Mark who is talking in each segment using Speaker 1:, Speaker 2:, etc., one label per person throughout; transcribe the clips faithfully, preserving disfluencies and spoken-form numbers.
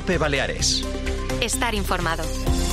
Speaker 1: COPE Baleares.
Speaker 2: Estar informado.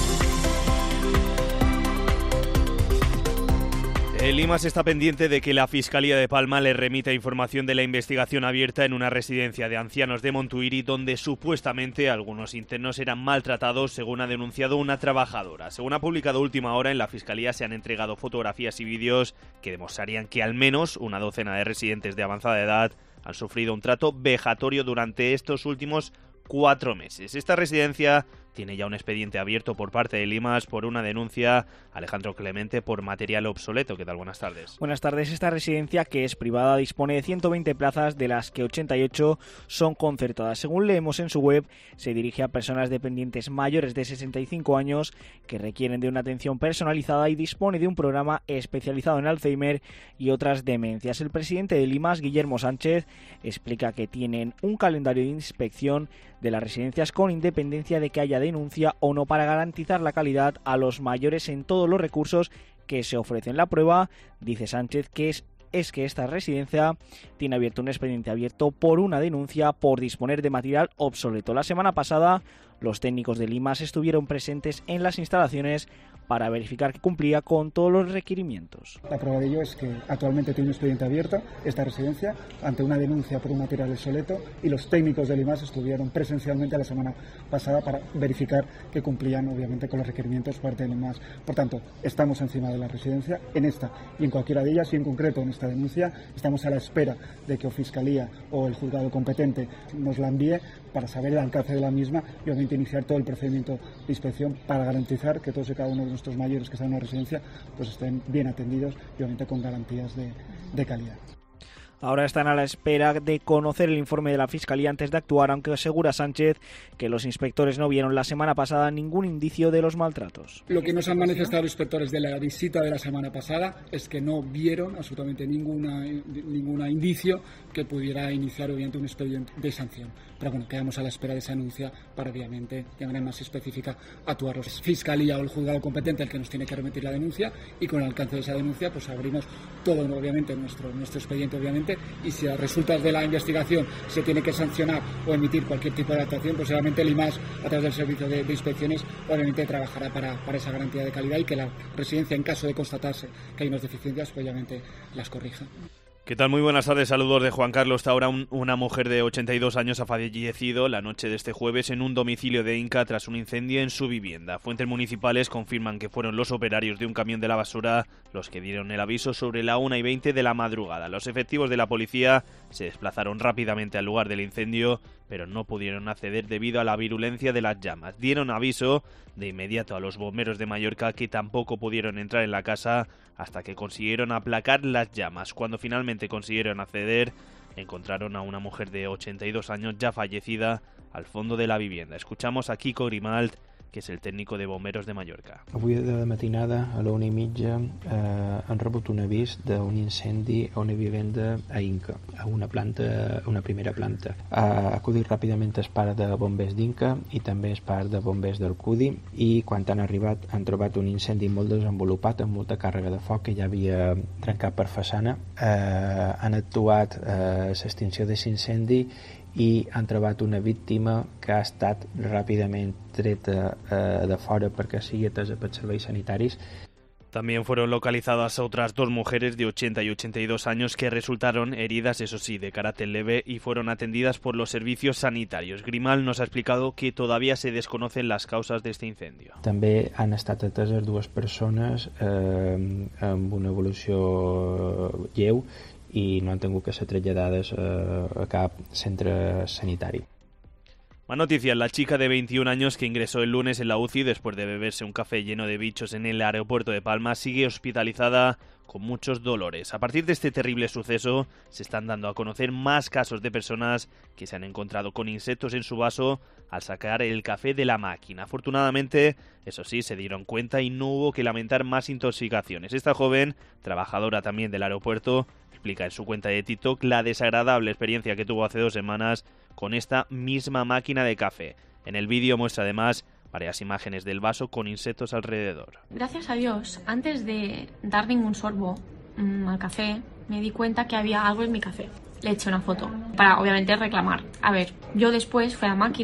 Speaker 3: El IMAS está pendiente de que la Fiscalía de Palma le remita información de la investigación abierta en una residencia de ancianos de Montuïri, donde supuestamente algunos internos eran maltratados, según ha denunciado una trabajadora. Según ha publicado Última Hora, en la Fiscalía se han entregado fotografías y vídeos que demostrarían que al menos una docena de residentes de avanzada edad han sufrido un trato vejatorio durante estos últimos cuatro meses. Esta residencia tiene ya un expediente abierto por parte del IMAS por una denuncia. Alejandro Clemente, por material obsoleto. ¿Qué tal? Buenas tardes.
Speaker 4: Buenas tardes. Esta residencia, que es privada, dispone de ciento veinte plazas, de las que ochenta y ocho son concertadas. Según leemos en su web, se dirige a personas dependientes mayores de sesenta y cinco años que requieren de una atención personalizada y dispone de un programa especializado en Alzheimer y otras demencias. El presidente del IMAS, Guillermo Sánchez, explica que tienen un calendario de inspección de las residencias con independencia de que haya denuncia o no, para garantizar la calidad a los mayores en todos los recursos que se ofrecen. La prueba, dice Sánchez, que es es que esta residencia tiene abierto un expediente abierto por una denuncia por disponer de material obsoleto. La semana pasada, los técnicos del IMAS estuvieron presentes en las instalaciones para verificar que cumplía con todos los requerimientos.
Speaker 5: La prueba de ello es que actualmente tiene un expediente abierto esta residencia ante una denuncia por un material obsoleto, y los técnicos del IMAS estuvieron presencialmente la semana pasada para verificar que cumplían obviamente con los requerimientos por parte del IMAS. Por tanto, estamos encima de la residencia en esta y en cualquiera de ellas, y en concreto en esta denuncia estamos a la espera de que o Fiscalía o el juzgado competente nos la envíe para saber el alcance de la misma y obviamente iniciar todo el procedimiento de inspección para garantizar que todos y cada uno de nuestros mayores que están en una residencia pues estén bien atendidos y obviamente con garantías de, de calidad.
Speaker 4: Ahora están a la espera de conocer el informe de la Fiscalía antes de actuar, aunque asegura Sánchez que los inspectores no vieron la semana pasada ningún indicio de los maltratos.
Speaker 6: Lo que nos han manifestado los inspectores de la visita de la semana pasada es que no vieron absolutamente ninguna ninguna indicio que pudiera iniciar obviamente un expediente de sanción. Pero bueno, quedamos a la espera de esa anuncia para obviamente, de manera más específica, actuar. La Fiscalía o el juzgado competente el que nos tiene que remitir la denuncia, y con el alcance de esa denuncia pues abrimos todo obviamente nuestro, nuestro expediente obviamente. Y si a resultas de la investigación se tiene que sancionar o emitir cualquier tipo de actuación, pues obviamente el IMAS, a través del servicio de, de inspecciones, obviamente trabajará para, para esa garantía de calidad, y que la residencia, en caso de constatarse que hay unas deficiencias, pues obviamente las corrija.
Speaker 3: ¿Qué tal? Muy buenas tardes, saludos de Juan Carlos Taura. Un, una mujer de ochenta y dos años ha fallecido la noche de este jueves en un domicilio de Inca tras un incendio en su vivienda. Fuentes municipales confirman que fueron los operarios de un camión de la basura los que dieron el aviso sobre la una y veinte de la madrugada. Los efectivos de la policía se desplazaron rápidamente al lugar del incendio, pero no pudieron acceder debido a la virulencia de las llamas. Dieron aviso de inmediato a los bomberos de Mallorca, que tampoco pudieron entrar en la casa hasta que consiguieron aplacar las llamas. Cuando finalmente consiguieron acceder, encontraron a una mujer de ochenta y dos años ya fallecida al fondo de la vivienda. Escuchamos a Kiko Grimalt, que és el tècnic de bomberos de Mallorca.
Speaker 7: Avui de matinada, a la una i mitja, eh, han rebut un avís d'un incendi a una vivenda a Inca, a una planta, una primera planta. Ha acudit ràpidament el part de bombers d'Inca i també el part de bombers del C U D I, i quan han arribat han trobat un incendi molt desenvolupat, amb molta càrrega de foc que ja havia trencat per façana. Eh, han actuat a eh, l'extinció de l'incendi i han trobat una víctima que ha estat ràpidament treta eh, de fora perquè sigui atesa pels serveis sanitaris.
Speaker 3: También fueron localizadas otras dos mujeres de ochenta y ochenta y dos años que resultaron heridas, eso sí, de carácter leve, y fueron atendidas por los servicios sanitarios. Grimal nos ha explicado que todavía se desconocen las causas de este incendio.
Speaker 7: També han estat ateses dues persones eh, amb una evolució lleu i no han tingut que ser traslladades a cap centre sanitari.
Speaker 3: Más noticias. La chica de veintiún años que ingresó el lunes en la U C I después de beberse un café lleno de bichos en el aeropuerto de Palma sigue hospitalizada con muchos dolores. A partir de este terrible suceso se están dando a conocer más casos de personas que se han encontrado con insectos en su vaso al sacar el café de la máquina. Afortunadamente, eso sí, se dieron cuenta y no hubo que lamentar más intoxicaciones. Esta joven, trabajadora también del aeropuerto, explica en su cuenta de TikTok la desagradable experiencia que tuvo hace dos semanas con esta misma máquina de café. En el vídeo muestra además varias imágenes del vaso con insectos alrededor.
Speaker 8: Gracias a Dios, antes de dar ningún sorbo mmm, al café, me di cuenta que había algo en mi café. Le eché una foto para, obviamente, reclamar. A ver, yo después fui a la máquina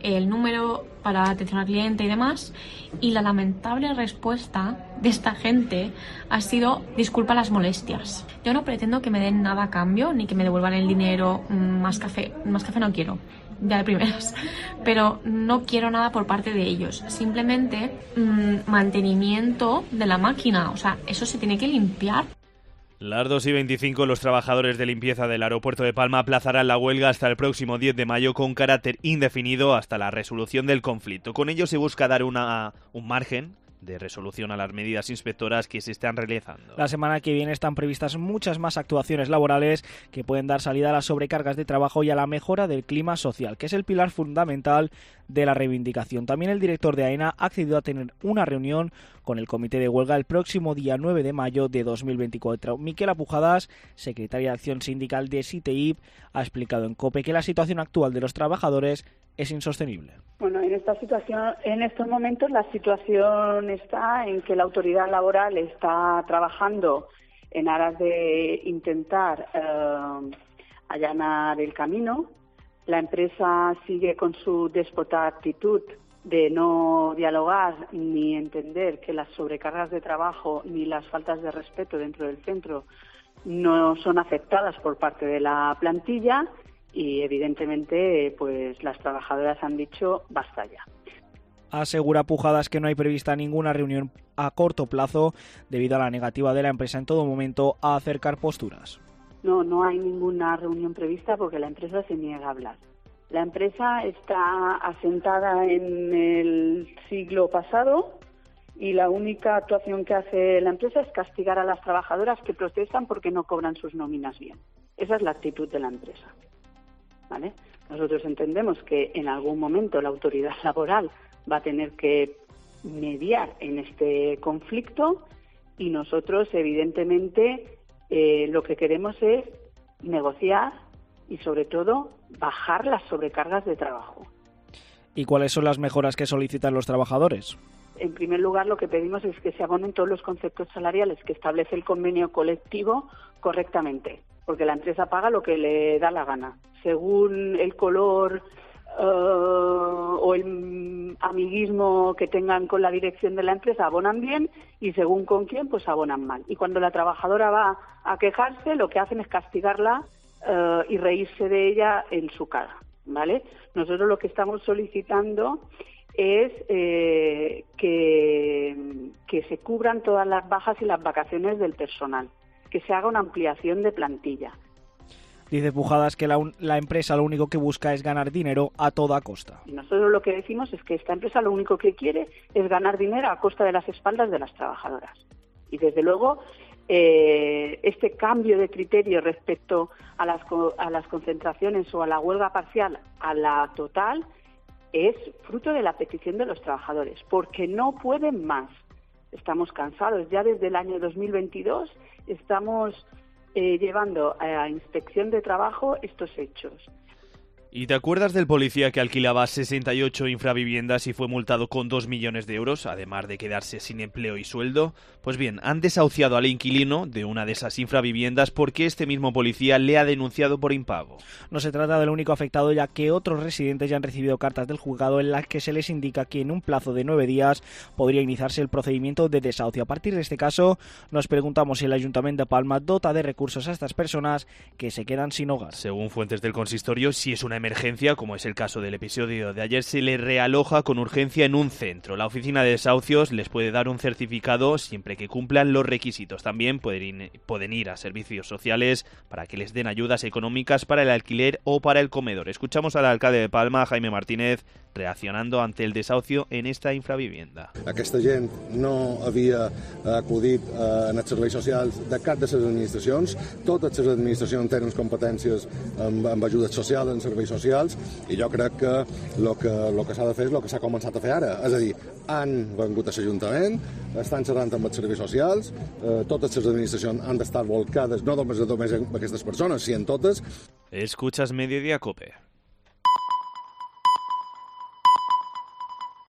Speaker 8: el número para atención al cliente y demás, y la lamentable respuesta de esta gente ha sido: disculpa las molestias. Yo no pretendo que me den nada a cambio, ni que me devuelvan el dinero, más café, más café no quiero, ya de primeras, pero no quiero nada por parte de ellos, simplemente mmm, mantenimiento de la máquina, o sea, eso se tiene que limpiar.
Speaker 3: Las dos y veinticinco, los trabajadores de limpieza del aeropuerto de Palma aplazarán la huelga hasta el próximo diez de mayo con carácter indefinido hasta la resolución del conflicto. Con ello se busca dar una, un margen de resolución a las medidas inspectoras que se están realizando.
Speaker 4: La semana que viene están previstas muchas más actuaciones laborales que pueden dar salida a las sobrecargas de trabajo y a la mejora del clima social, que es el pilar fundamental de la reivindicación. También el director de AENA ha accedido a tener una reunión con el comité de huelga el próximo día nueve de mayo de dos mil veinticuatro. Miquela Pujadas, secretaria de Acción Sindical de SITEIP, ha explicado en COPE que la situación actual de los trabajadores es insostenible.
Speaker 1: Bueno, en esta situación, en estos momentos la situación está en que la autoridad laboral está trabajando en aras de intentar eh, allanar el camino. La empresa sigue con su déspota actitud de no dialogar ni entender que las sobrecargas de trabajo ni las faltas de respeto dentro del centro no son aceptadas por parte de la plantilla. Y evidentemente pues las trabajadoras han dicho basta ya.
Speaker 4: Asegura Pujadas que no hay prevista ninguna reunión a corto plazo debido a la negativa de la empresa en todo momento a acercar posturas.
Speaker 1: No, no hay ninguna reunión prevista porque la empresa se niega a hablar. La empresa está asentada en el siglo pasado y la única actuación que hace la empresa es castigar a las trabajadoras que protestan porque no cobran sus nóminas bien. Esa es la actitud de la empresa. ¿Vale? Nosotros entendemos que en algún momento la autoridad laboral va a tener que mediar en este conflicto y nosotros evidentemente eh, lo que queremos es negociar y sobre todo bajar las sobrecargas de trabajo.
Speaker 4: ¿Y cuáles son las mejoras que solicitan los trabajadores?
Speaker 1: En primer lugar, lo que pedimos es que se abonen todos los conceptos salariales que establece el convenio colectivo correctamente, porque la empresa paga lo que le da la gana. Según el color uh, o el amiguismo que tengan con la dirección de la empresa, abonan bien y según con quién, pues abonan mal. Y cuando la trabajadora va a quejarse, lo que hacen es castigarla uh, y reírse de ella en su cara, ¿vale? Nosotros lo que estamos solicitando es eh, que, que se cubran todas las bajas y las vacaciones del personal, que se haga una ampliación de plantilla.
Speaker 4: Dice Pujadas que la, la empresa lo único que busca es ganar dinero a toda costa.
Speaker 1: Y nosotros lo que decimos es que esta empresa lo único que quiere es ganar dinero a costa de las espaldas de las trabajadoras. Y desde luego eh, este cambio de criterio respecto a las, a las concentraciones o a la huelga parcial a la total es fruto de la petición de los trabajadores, porque no pueden más. Estamos cansados. Ya desde el año dos mil veintidós estamos eh, llevando a inspección de trabajo estos hechos.
Speaker 3: ¿Y te acuerdas del policía que alquilaba sesenta y ocho infraviviendas y fue multado con dos millones de euros, además de quedarse sin empleo y sueldo? Pues bien, han desahuciado al inquilino de una de esas infraviviendas porque este mismo policía le ha denunciado por impago.
Speaker 4: No se trata del único afectado, ya que otros residentes ya han recibido cartas del juzgado en las que se les indica que en un plazo de nueve días podría iniciarse el procedimiento de desahucio. A partir de este caso, nos preguntamos si el Ayuntamiento de Palma dota de recursos a estas personas que se quedan sin hogar.
Speaker 3: Según fuentes del consistorio, si es una emergencia, como es el caso del episodio de ayer, se les realoja con urgencia en un centro. La oficina de desahucios les puede dar un certificado siempre que cumplan los requisitos. También pueden ir, pueden ir a servicios sociales para que les den ayudas económicas para el alquiler o para el comedor. Escuchamos al alcalde de Palma, Jaime Martínez, reaccionando ante el desahucio en esta infravivienda.
Speaker 2: Aquesta gent no havia acudit en els serveis socials de cap de les administracions. Totes les administracions tenen competències amb, amb ajudes socials, en serveis socials, i jo crec que el que, lo que s'ha de fer és el que s'ha començat a fer ara. És a dir, han vengut a l'Ajuntament, estan xerrant amb els serveis socials, eh, totes les administracions han d'estar volcades, no només, només en aquestes persones, sinó en totes.
Speaker 3: Escuchas Mediodía Cope.